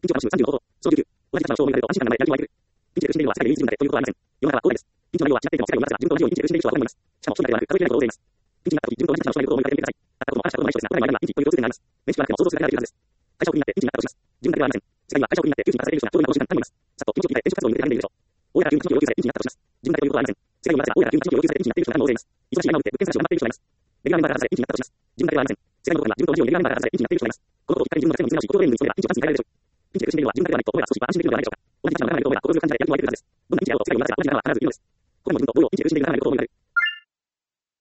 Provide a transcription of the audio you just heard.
緊急話35報。小19。同じ立場の証明が出ると安心感が生まれ、やる気は湧いてくる。ピンチで苦しんでいるのは世界で唯一自分だけということはありません。世の中は広大です。ピンチの内容は違っていても世界を見渡せば自分と同じようにピンチで苦しんでいる人は他にもいます。しかも一人だけではなく数えきれないほど大勢います。ピンチになった時、自分と同じ立場の証明のことを思い浮かべてみてください。あったこともあらしたこともない人ですが、お互いにはピンチという共通点があります。面識がなくても想像するだけであるはずです。会社をクビになってピンチになったとします。自分だけではありません。世界には会社をクビになって窮地に立たされている人が当然の習慣何もいます。さっとピンチを聞いて転職活動に向けて励んでいるでしょう。大家が急に緊急要求されピンチになったとします。自分だけということはありません。世界にはなぜか大家が急に緊急要求されてピンチになっている人が何も大勢います。忙しい合間を打って物件探しを頑張っている人がいます。レギュラーメンバーが外れピンチになったとします。自分だけではありません。世界のどこかには自分と同じようにレギュラーメンバーが外れピンチになっている人がいます。このことをきっかけに自分の手も見つめ直し、心トレーニングに努めればピンチをチャンスに変えられるでしょう。ピンチで苦しんでいるのは自分だけではないと思えば少しは安心できるのではないでしょうか。同じ立場の中で思えば心強く感じられやる気も湧いてくるはずです。どんなにピンチであろう世界を見渡せば安心感は必ずいるのです。これも自分と同様ピンチで苦しんでいる